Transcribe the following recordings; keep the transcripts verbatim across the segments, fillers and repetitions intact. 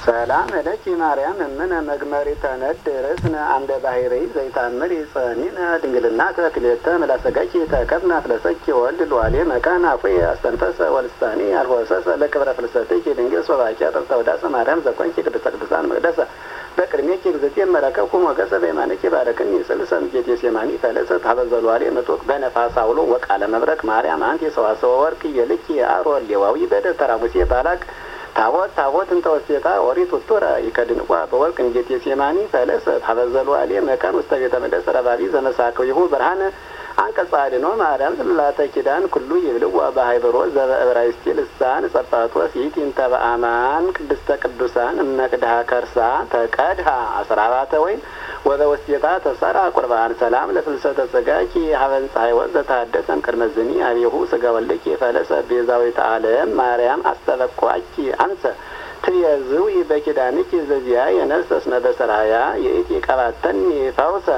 ሰላም ለኪ ማርያም እምነ መግመሪ ተነድ ርስነ አምደ ባህሪ ዘይታምር ይጸኒነ ድንግልና ተክሌተ መላሰጋኪ ተከብና ፍለሰኪ ወልድ ሏሌ መካና አፉ አስተንፈሰ ወልስታኒ አልወሰሰ ለክብረ ፍልሰትኪ ድንግል ሶባኪ ተወዳሰ ማርያም ዘቆንኪ ቅድስተ ቅዱሳን መቅደሰ በቅድሜኪ ግዝቴ መረከብኩ ሞገሰ በየማንኪ ባረክኒ ስልሰም ጌቴ ሴማኒ ፈለሰ ታበዘሏሌ መጦቅ በነፋስ አውሎ ወቃለ መብረቅ ማርያም አንቲ ሰዋሰወ ወርቅ የልኪ አሮን ሌዋዊ በደተራ ሙሴ ባላቅ ታቦት ታቦት እንተወስቴታ ኦሪት ውጡረ ይከድንቋ በወርቅ እንጌት የሴማኒ ፈለሰ ታበዘሏሌ መካን ውስተ ቤተ መቅደስ ረባቢ ዘመሳከው ይሁ ብርሃነ አንቀጸ አድኅኖ ማርያም ጽላተ ኪዳን ኩሉ ይብልዋ በሃይበሮ ዘበዕብራይስጥ ልሳን ጸፋቶ ሲት እንተ በአማን ቅድስተ ቅዱሳን እመቅድሃ ከርሳ ተቀድሃ አስራባተ ወይን ወበውስቴታ ተሰራ ቁርባን ሰላም ለፍልሰተ ሥጋኪ ሀበን ፀሐይ ወዘታደሰም ቅድመ ዝኒ አብየሁ ሥጋ ወልኪ ፈለሰ ቤዛዊተ ዓለም ማርያም አስተበቋኪ አንሰ ትየዝዊ በኪዳንኪ ዘዚያ የነፍሰስነ በሰራያ የኢቲ ቀባተኒ ፈውሰ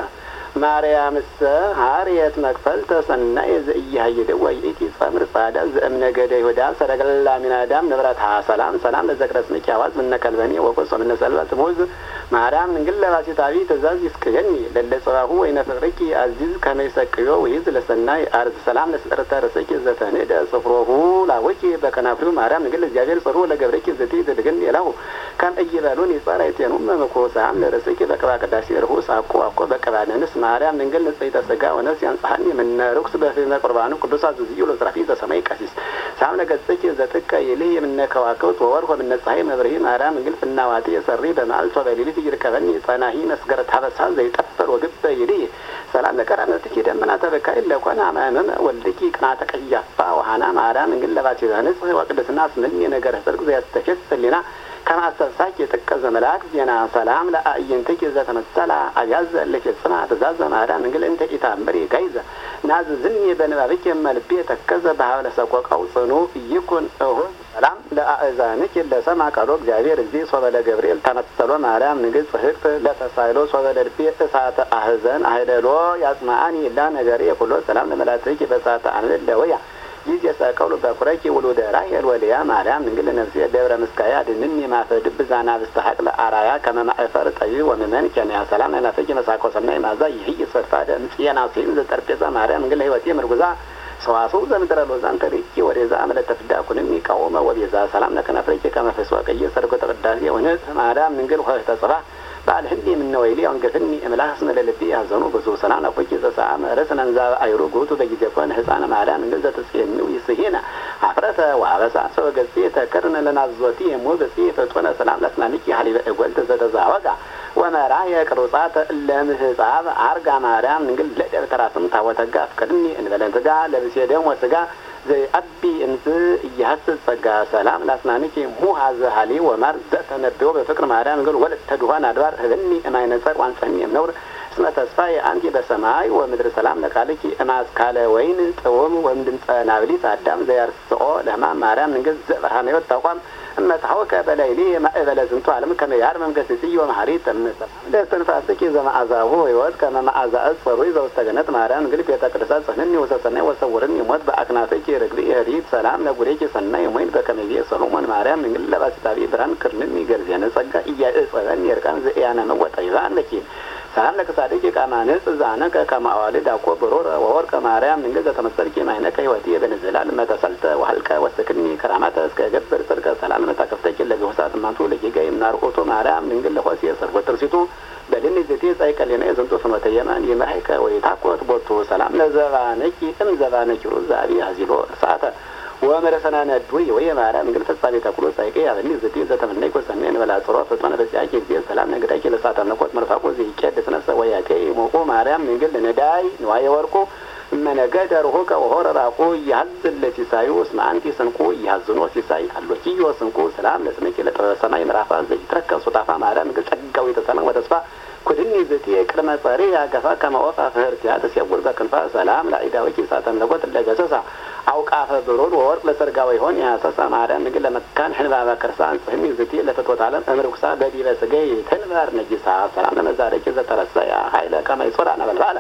ማርያምሰ ሀርየት መክፈልተ ሰናይ ዘኢያሃይደ ወይእቲ ጸምር ጻዳ ዘእምነገደ ይሁዳ ሰረገላ ሚናዳም ንብረታ ሰላም ሰላም ለዘክረስንኪ አዋዝ ምነከልበኒ ወቆሶ ምነሰልበት ሙዝ ማርያም እንግል ለባሲታዊ ትእዛዝ ይስክየኒ ለለጽባሁ ወይነ ፍቅርኪ አዚዝ ከመይሰቅዮ ወይዝ ለሰናይ አርዝ ሰላም ለስጥረተ ርሰኪ ዘተንደ ጽፍሮሁ ላወቂ በከናፍሩ ማርያም እንግል እግዚአብሔር ጽሩ ለገብረኪ ዘቲ ዘድግን የላሁ ከም እይበሉን ይጸራይቴኑ መመኮሳም ለርሰኪ በቅባ ቅዳሴ ርሁ ሳቆ አቆ በቀባነንስ ማርያም ድንግል ንጽሕተ ሥጋ ወነፍስ ያንጽሐኒ እምነ ርኩስ በፍነ ቁርባኑ ቅዱሳት ዝዝዩ ለዝራፊ ዘሰማይ ቀሲስ ሳምነ ገጽኪ ዘጥቀ ይልይ እምነ ከዋክብት ወወርኅ ወእምነ ፀሐይ መብርሂ ማርያም ድንግል ፍናዋቲ የሰሪ በመዓልት ወበሌሊት ይርከበኒ ጸናሂ መስገረ ታበሳ ዘይጠፈር ወግበ ይልይ ሰላም ለቀራንብትኪ ደመና ተበካይ ለኮነ አማመ ወልድኪ ቅንዓተ ቀያፋ ወሃና ማርያም ድንግል ለባሲዛ ንጽሕ ወቅድስና ስምኒ ነገረ ጽድቅ ዘያስተፈስልና ከማስተሳክ የጥቀዘ መልአክ ዜና ሰላም ለአዕይንትኪ ዘተመሰላ አብያዘ ለፈጽማ ትእዛዘ ማርያም ድንግል እንተ ኢታምሪ ጋይዘ ናዝዝኒ በንባብኪ መልቤ ተከዘ በሀብለ ሰቆቃው ጽኑ ይኩን እሁን ሰላም ለአእዛንኪ ለሰማ ቃሎ እግዚአብሔር እግዚእ ሶበለ ገብርኤል ተመሰሎ ማርያም ድንግል ጽሕቅት ለተሳይሎ ሶበለ ልቤ እሳተ አህዘን አይደሎ ያጽማአኒ ላ ነገሬ ኩሎ ሰላም ለመላእክትኪ በእሳተ አንብዕ ለወያ ይህ የሰቀሉ በኩረኪ ውሉደ ራሔል ወልያ ማርያም ድንግል ነፍሴ ደብረ ምስካያ ድንን የማፈድ ብዛና ብስተሐቅ ለአራያ ከመማዕፈር ጠቢ ወምመን ኬንያ ሰላም ለናፈቂ መሳኮ ሰናይ ማዛ ይህ ይስፈድፋደ ምጽየና ሴን ዘጠርጴዛ ማርያም ድንግል ለሕይወቴ ምርጉዛ ሰዋሰው ዘምድረ ሎዛን ተሪኪ ወደዛ አመለተ ፍዳኩንም ይቃወመ ወቤዛ ሰላም ለከናፍረኪ ከመፈስዋ ቀየ ሰርጎ ተቀዳሴ ወነት ማርያም ድንግል ሆይ ተጽባ ባል ህንዲ ምነወይሊ አንገፍኒ እምላስ መለልቢ ያዘኑ ብዙ ሰላም ለቆቂ ዘሳም ረስነንዛ አይሩ ጉቱ በጊዜ ኮን ህፃን ማርያም እንግል ዘተጽየሚው ይስሄና አፍረተ ወአበሳ ሰው ገጽ ተከርነ ለናዝወቲ የሞበሲ ፈጦነ ሰላም ለስናንቂ ሀሊበ እጎል ተዘተዛወጋ ወመራ የቅሩጻት ለምህጻብ አርጋ ማርያም እንግል ለደብተራስም ታወተጋ ፍቅድኒ እንበለንትጋ ለብሴ ደሞ ስጋ ዘይ አቢ እንዝ እያስጽ ጸጋ ሰላም ላስናንኪ ሙሃዘ ሀሊ ወማር ዘተነበው በፍቅር ማርያም እንግል ወለት ተድኋን አድባር ህብኒ እማይነጸር ዋንጸኒ የምነውር እስመ ተስፋዬ አንቲ በሰማይ ወምድር ሰላም ለቃልኪ እማስካለ ወይን ጥውም ወምድምፀ ናብሊት አዳም ዘያርስኦ ለህማም ማርያም እንግል ዘበርሃነ ሕይወት ተቋም እመታወከ በላይሊ ማእበለ ዝንቱ ዓለም ከመ ያርመም ገስጽዮ መሐሪት ተምሰ ለተንፋስኪ ዘማዕዛሁ ሕይወት ከመ መዓዛ እጽሩ ዘውስተ ገነት ማርያም እንግል ቤተ ቅዱሳት ጽህንኒ ወሰሰናይ ወሰውርኒ ሞት በአክናፈኪ ርግቢ ሪት ሰላም ለጉሬኪ ሰናይ ሞይን በከመ ሰሎሞን ማርያም እንግል ለባሲታዊ ብርሃን ክርንኒ ገርዜነ ጸጋ እያእጸበን የርቃን ዘእያነ መወጣ ይዛነኪ ሰላም ለከሳደቂ ቃማንጽ ዛነከ ከማዋልድ አቆ ብሮረ ወወርቀ ማርያም ድንግል ዘተመሰልኪ ማይነከ ሕይወቴ በንዝላል መተሰልተ ወሀልቀ ወስክኒ ከራማተ እስከ ገብር ጽድቀ ሰላም መታከፍተኪ ለገሁሳት ማንቱ ለጌጋይ ምናርቆቶ ማርያም ድንግል ለሆሴ ሰርጎ ጥርሲቱ በልኒ ዘቴ ጻይቀሌና የዘንጦ ፍኖተ የማን የማይከ ወይታቆት ቦቱ ሰላም ለዘባነኪ እም ዘባነኪ ሩዛቢ አዚሎ ሰዓተ ወመረሰናነ ዱይ ወይ ማርያም እንግል ፈጻሜ ተኩሎ ሳይቀ ያበኒ ዘቲ ዘተመነይ ኮሰነን በላ ጽሮ ፈጥነ በዚያቂ ጊዜ ሰላም ነገዳቂ ለሳታ ነቆት መርፋቆ ዘይቀደስ ነሰ ወያቄ ሞቆ ማርያም እንግል ነዳይ ነዋይ ወርቆ መነገደ ሩሆከ ወሆረ ራቆ ያዝለ ሲሳዩ እስመ አንቲ ስንቁ ያዝኖ ሲሳይ አሎኪዮ ስንቁ ሰላም ለስመኪ ለጥበበ ሰማይ ምዕራፍ ዘይ ተረከሱ ጣፋ ማርያም እንግል ጸጋው የተሰላም ወተስፋ ኩድኒ ዘቲ ቅድመ ጸሪ ያገፋ ከመወፋ ፍህርቲያ ተሲያጉር በክንፋ ሰላም ለአይዳወኪ ሳተን ለቆት ለገሰሳ አውቃፈ ብሮን ወወርቅ ለሰርጋው ይሆን ያሰሳ ማርያም እንግል ለመካን ሕንባባ ከርሳን ጽህኒ ዘቲ ለተቶት ዓለም እምርኩሳ በዲበ ስገይ ተንባር ነጂሳ ሰላም ለመዛረቂ ዘተረሰያ ኃይለ ከመይጾራ ነበልባለ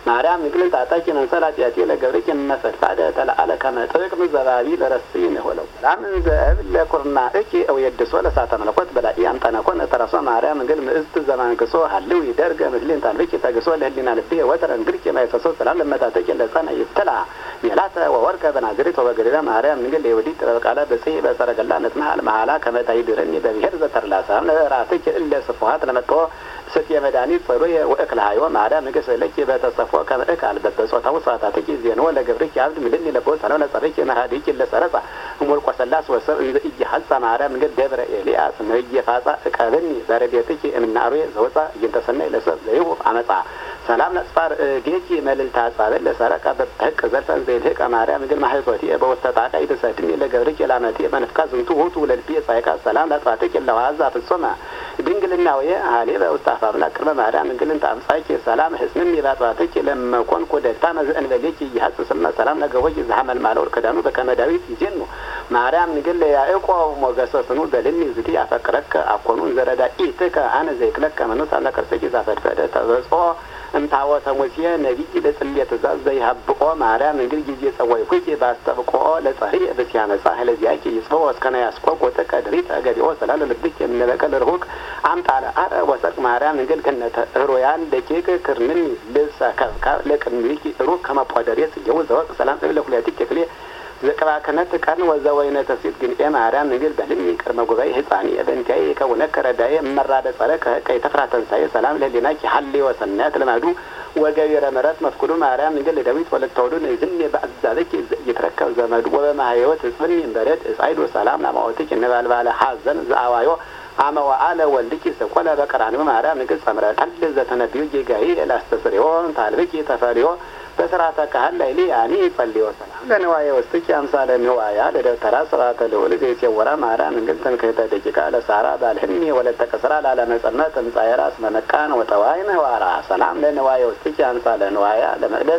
ማርያም ንግልን ታጣቂ መንሰላት ያቲ ለገብርኪ መፈድፋደ ተላአለ ከመጥቅ ምዘባቢ ለረስይ ነው ሰላም ዘብ ለኩርና እኪ አው የድሶ ለሳተ መለኮት በላይ አንጠናኮን ተራሶ ማርያም ንግል ምእስት ዘማንክሶ ሀልው ይደርገ ምድልን ታልብኪ ተግሶ ለህሊና ልብ ወተረ እንግልኪ ማይፈሶ ሰላም ለመታጠቂ ለጻና ይተላ ሚላተ ወወርቀ በናዝሬት ወበገሊላ ማርያም ንግል የወዲ ተበቃለ በጽይ በሰረገላ ነጥማል መሐላ ከመታይ ድረኒ በብሔር ዘተርላሳ ለራትኪ እለ ስፋት ለመጥቶ ስት የመድኃኒት ፈሮ ወእክለ ሃይወ ማርያም ንግስ ለኪ በተሰፎ ከመእካል በበጾታው ሰዓታትኪ ዜኖ ለገብርኪ አብድ ምልን ለቦታ ነው ለጸርኪ መሃዲኪ ለሰረጻ ሞልቆ ሰላስ ወሰብ እንዘ ይሐጻ ማርያም ንግል ደብረ ኤልያስ ነው ይፋጻ ቀብኒ በረዴትኪ እምናሩ ዘወጻ ይንተሰናይ ለሰብ ዘይሁ አመጻ ሰላም ለጽፋር ጌኪ መልልታ ጻበል ለሰረቃ በተቅ ዘርፈን ዘይልህቀ ማርያም ንግል ማህቶቲ በወስተጣቃ ይተሰድም ለገብርኪ ላመቲ በነፍቃ ዝንቱ ወቱ ወለልቢ ጻይቃ ሰላም ለጽፋትኪ ለዋዛ ፍጹማ ድንግልናው የሃሌ በውስጣፋ ብላ ቅርበ ማርያም ንግልን ታምጻኪ ሰላም ህስንም ይባጣትኪ ለመኮን ኮደታ መዝን በልኪ ይሐጽስማ ሰላም ለገወይ ዘሐመል ማለወር ከዳኑ በከመዳዊት ይጀኑ ማርያም ንግል ያዕቆብ ሞገሰስኑ በልኒ ዝቲ ያፈቅረከ አኮኑን ዘረዳ ኢትከ አነ ዘይክለከ መኑሳ ለከርሰኪ ዛፈድፈደ ተበጾ እንታወተ ሙሴ ነቢይ ለጽልየት ትእዛዝ ዘይሀብቆ ማርያም ንግል ጊዜ ጸዋይ ኩኪ ባስተብቆ ለጸሪ በሲያመጻ ለዚያኪ ይስፈው እስከነ ያስቆቆ ተቀድሪት አገቢኦ ሰላም ለልብክ የምንበቀል ርሁቅ አምጣለ አረ ወሰቅ ማርያም ንግል ከነተ ሮያን ደቂቅ ክርምን ልብሰ ከብካ ለቅንሚኪ ሩቅ ከመቋደሪት የው ዘወቅ ሰላም ለኩላቲ ክፍሌ ዘቀባ ከነት ቀን ወዘወይነ ተሲት ግን ማርያም ንግል በልሚ ቅርመ ጉባኤ ህፃኒ በእንታይ ከወነ ከረዳዬ መራደ ጸረቀ ከይ ተፍራተንሳይ ሰላም ለሊናኪ ሐሊ ወሰናት ለማዱ ወገቢረ መረት መፍቁዱ ማርያም ንግል ዳዊት ወለተወዱን ዝም በአዛለኪ ይተረከብ ዘመዱ ወበማህይወት ጽብን ይንበረድ ጻይዶ ሰላም ለማወትኪ ነባልባለ ሐዘን ዘአዋዮ አመዋ አለ ወልድኪ ሰቆለ በቀራንዮ ማርያም ንግል ጸምረ ታል ዘተነብዩ ጌጋይ ላስተስሪዮን ታልብኪ ተፈሪዮ በስራተ ካህል ላይ ሊያኒ ጸልዮ ሰላም ለነዋየ ወስጥኪ አምሳለ ነዋያ ለደብተራ ስራተ ለወል ዘይሴወራ ማርያም ንግል ተንከተ ደቂቃ ለሳራ ባልህኒ ወለተ ከስራ ላለመጸመት እንጻየራስ መመቃን ወጠዋይነ ዋራ ሰላም ለነዋየ ወስጥኪ አምሳለ ነዋያ ለመቅደስ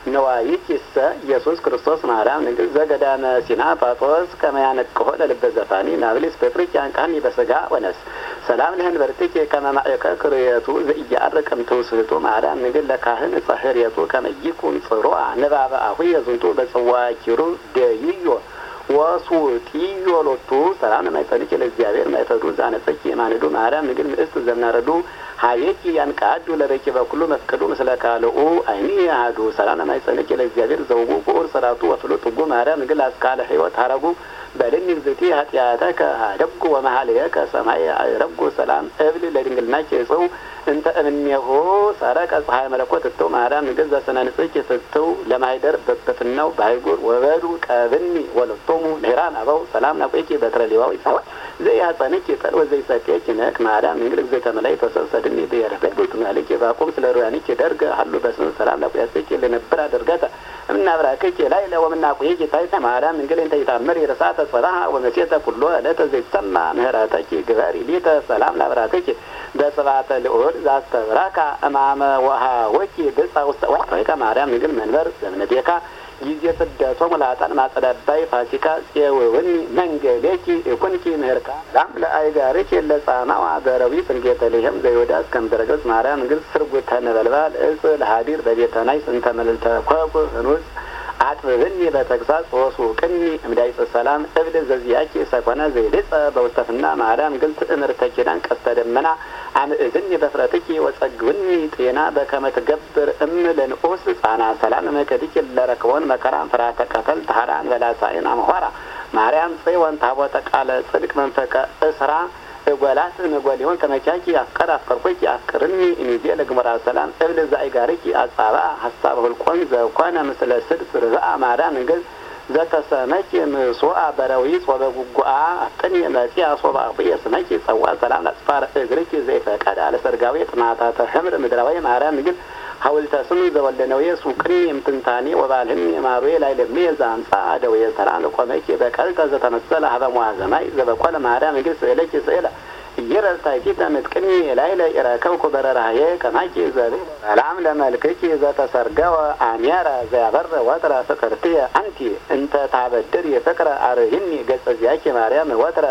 ነዋይኪሰ ኢየሱስ ክርስቶስ ማርያም ንግል ዘገዳመ ሲና ጳጦስ ከመያነቅሆ ለልበ ዘፋኒ ናብሊስ በፍሪኪያን ቃኒ በስጋ ወነስ ሰላም ለህን በርትኪ ከመማእከ ክርየቱ ዘኢያርቅም ትውስህቱ ማርያም ንግል ለካህን ጸህርየቱ ከመይኩን ጽሩዓ ንባበ አሁ የዝንቱ በጽዋ ኪሩ ደይዮ ወሱጢዮ ሎቱ ሰላም ለማይጸንኪ ለእግዚአብሔር ማይፈዱ ዛነጸኪ ማንዱ ማርያም ንግል ምእስት ዘምናረዱ ሀየኪ ያንቃዱ ለበኪ በኩሉ መፍቀዱ ምስለ ካልኡ አይኒ ያዱ ሰላም ለማይጸንኪ ለእግዚአብሔር ዘውቡ ቁር ሰራቱ ወፍሉ ጥጉ ማርያም ንግል አስካለ ህይወት ሀረጉ በልኒ ዝቲ ኃጢአተከ ደጉ ወመሃልየከ ሰማይ ረጉ ሰላም እብል ለድንግልናኪ ጽው እንተ እምኔሁ ሰረቀ ፀሐይ መለኮት እተው ማርያም ንግል ዘሰነ ንጽኪ ስትው ለማይደር በበፍናው ባይጉር ወበዱ ቀብኒ ወለቶሙ ለሄራን አበው ሰላም ናቆይኪ በትረ ሊዋው ይሳው ዘያጸንኪ ጸል ወዘይሰከኪ ነክ ማርያም ንግል ዘተመላይ ተሰሰድኒ በየረበት ማለኪ ባቆም ስለ ሩያኒኪ ደርገ ሀሉ በስም ሰላም ናቆያስኪ ለነብራ ደርገታ እናብራከኪ ላይ ለወምናቆይኪ ታይተ ማርያም ንግል እንተ ይታመር ይረሳተ ጸራሃ ወመሴተ ኩሎ ለተ ዘይሰማ ምህራተኪ ግበሪ ሊተ ሰላም ናብራከኪ በስባተ ልዑል ዛስተብራካ እማመ ወሃ ወኪ በጻውስተ ወይካ ማርያም ንግል መንበር ዘምነዴካ ጊዜ ስደቶ ሙላጣን ማጸዳባይ ፋሲካ ጽየወኒ መንገሌኪ እኩንኪ ምህርካ ላም ለአይጋሪኪ ለጻናዋ በረዊ ፍንጌተልህም ዘይወዳስ ከምደረገጽ ማርያም ንግል ስርጉተ ነበልባል እጽ ለሃዲር በቤተናይ ስንተ መልልተ ኮኩ ህኑስ አጥብብኒ በተግሳጽ ወሱ ቅኒ እምዳይጽ ሰላም እብል ዘዚያኪ ሰኮነ ዘይልጽ በውስተፍና ማርያም ግልጽ እምርተ ኪዳን ቀስተ ደመና አምእዝኒ በፍረትኪ ወጸግብኒ ጤና በከመ ትገብር እም ለንዑስ ጻና ሰላም መከዲኪ ለረክቦን መከራ ፍራተ ቀተል ተሃራን በላሳይን አምኋራ ማርያም ጽዮን ታቦተ ቃለ ጽድቅ መንፈቀ እስራ እጓላት ንጎሊሆን ከመቻኪ አፍቀር አፍቀርኩኪ አፍቅርኒ እንጂ ለግመራ ሰላም እብል ዛይጋሪኪ አጻባ ሐሳብ ሁልቆን ዘኮነ ምስለ ስድስ ርዛ ማርያም ንግል ዘተሰመኪ ምሶአ በረዊ ወበጉጓ አጥኒ መሲያ ሶባ በየስመኪ ጸዋ ሰላም ለጽፋር እግሪኪ ዘይፈቀድ አለ ሰርጋዊ ጥማታተ ህምር ምድራዊ ማርያም ንግል ሐውልተ ስም ዘወለነው የሱቅኒ እምትንታኒ ወባልህም የማሩዬ ላይ ለሚ ዛንጻ ደውየ ሰላም ለቆመኪ በቀልቀ ዘተመሰለ ሀበሟ ዘማይ ዘበቆለ ማርያም ንግል ስእለኪ ስእለ ይረታይቲ ተምትቅኒ ላይ ለይረከብኩ በረራዬ ከማኪ ዘብ ሰላም ለመልክኪ ዘተሰርገወ አሚያራ ዘያበር ወትረ ፍቅርትየ አንቲ እንተ ታበድር የፍቅረ አርህኒ ገጸ ዚያኪ ማርያም ወትረ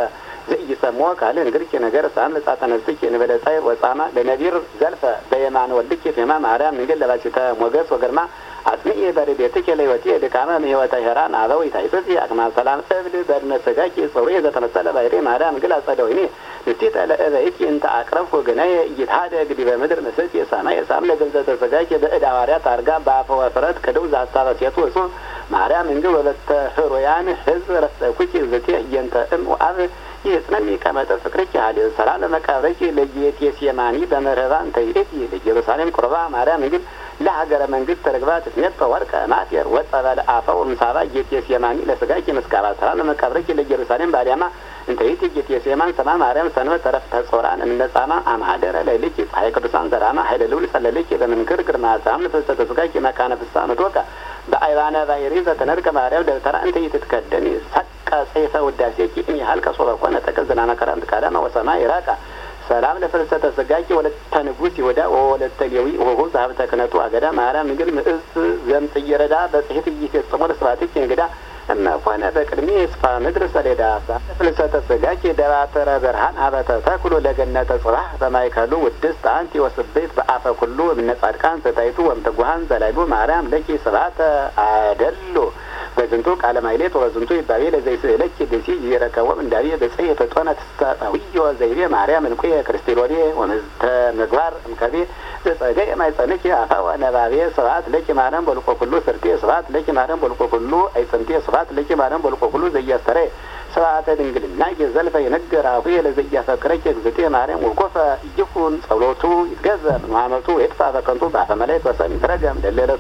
ዘኢሰሞ ካለ እንግዲህ ነገር ሳም ለጻተነስኪ እንበለጻይ ወጻማ ለነቢር ዘልፈ በየማን ወልድኪ ፈማ ማርያም እንግል ለባሲተ ሞገስ ወገርማ አጽንኤ በረዴትኪ ለህይወቴ ድካመ ህይወተ ሄራን አበው ይታይጽ አቅማ ሰላም እብል በድነ ስጋኪ ጸውሬ ዘተመሰለ ባይሬ ማርያም እንግል አጸደውኒ ንስቲተ ለእበይኪ እንተ አቅረብኩ ገናየ ይታደ ግዲ በምድር መስት የሰማይ ሳም ለገንዘተ ስጋኪ በእዳ ሐዋርያት አርጋ በአፈ ወፍረት ቅዱስ ዛሳበ ሴቱ እሱ ማርያም እንግል ወለተ ህሮያን ህዝብ ረሰኩኪ ዘቴ የንተ እም ወአብ ይጽነኒ ከመጠ ፍቅርኪ ሀሊ ሰላም ለመቃብረኪ ለየት የሲማኒ በመረባን ተይእቲ ለኢየሩሳሌም ቁርባ ማርያም እንግል ለሀገረ መንግስት ተረግባት ስሜት ወርቀ ማቴር ወጸበለ አፈው ምሳባ ጌቴስ የማኒ ለስጋኪ መስካባ ሰላም ለመቃብረኪ ለኢየሩሳሌም ባሊያማ እንተይቲ ጌቴስ የማን ሰማ ማርያም ሰንበት ተረፍተ ጾራን እምነጻማ አማደረ ለልኪ ፀሐይ ቅዱሳን ዘራማ ኃይለ ልውል ሰለልኪ በመንክር ግርማ ሳም ለፈሰተ ስጋኪ መካነ ፍሳ መዶቃ በአይባነ ባይሪ ዘተነርቀ ማርያም ደብተራ እንተይቲ ትከደኒ ሰቀ ሰይፈ ውዳሴኪ እኒ ሀልቀ ሶበ ኮነ ተቀዝና መከራም ተቃዳማ ወሰማይ ራቃ ሰላም ለፍልሰተ ስጋኪ ወለተ ንጉስ ይወዳ ወለተ ሌዊ ወሆ ዛብተ ክነቱ አገዳ ማርያም እንግል ምእስ ዘምጽ ይረዳ በጽሕት ይፈጽሞ ለስባትኪ እንግዳ እማ ሆነ በቅድሚ ስፋ ምድር ሰሌዳ ፍልሰተ ስጋኪ ደባተረ ብርሃን አበተ ተኩሎ ለገነተ ጽባህ በማይከሉ ውድስት አንቲ ወስቤት በአፈ ኩሉ እምነ ጻድቃን ተታይቱ ወምተጓሃን ዘላይሉ ማርያም ለኪ ስብሐተ አደሉ በዝንቱ ቃለ ማይሌት ወበዝንቱ ይባቤ ለዘይስእለኪ ብሲ ይረከቦም እንዳቤ በጽሕየ ተጦነ ተስታዊዮ ዘይቤ ማርያም እንኩ ክርስቲሎኔ ወመዝተ ምግባር እምከቤ ዘጸገየ ማይጸንኪ አፋ ወነባቤ ስብሐት ለኪ ማርያም በልቆ ኩሉ ስርቴ ስብሐት ለኪ ማርያም በልቆ ኩሉ አይጸንቴ ስብሐት ለኪ ማርያም በልቆ ኩሉ ዘያስተረ ስብሐተ ድንግልና የዘልፈ የነገራሁ ለዘያፈቅረኪ እግዝእቴ ማርያም ወኮፈ ይኩን ጸሎቱ ይትገዘብ ማመቱ የጥፋ በከንቱ በአፈ መላእክት ወሰም ይትረገም ደለለቱ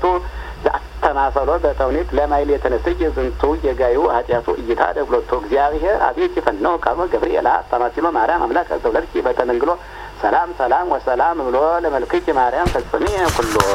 ተማሰሎ በተውኔት ለማይል የተነሰየ ዝንቱ የጋዩ ኃጢአቱ እይታ ደግሎቶ እግዚአብሔር አቤት ይፈነው ቃሎ ገብርኤል አስተማሲሎ ማርያም አምላክ ዘውለድኪ በተመንግሎ ሰላም ሰላም ወሰላም ብሎ ለመልክኪ ማርያም ፈጽሜ ኩሎ